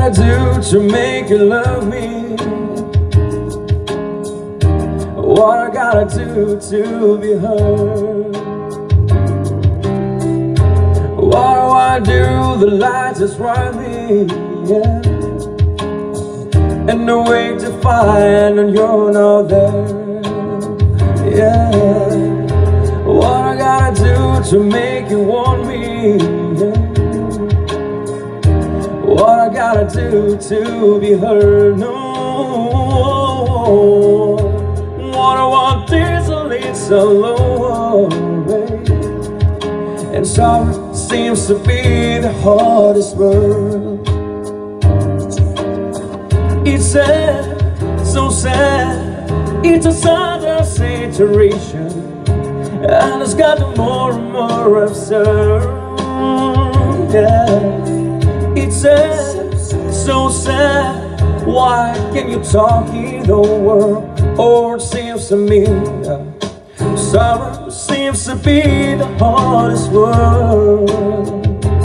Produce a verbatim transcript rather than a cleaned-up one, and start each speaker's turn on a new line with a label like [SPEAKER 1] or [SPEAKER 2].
[SPEAKER 1] gotta do to make you love me? What I gotta do to be heard? What do I do? The lights just ride me, yeah. And no way to find when you're not there, yeah. What I gotta do to make you want me, yeah. What I gotta do to be heard, no. What I want is a little away, and sorrow seems to be the hardest word. It's sad, so sad. It's a sad situation, and it's gotten more and more absurd, yeah. It's sad, so sad. Why can't you talk in the world? Or it seems to me uh, sorrow seems to be the hardest word.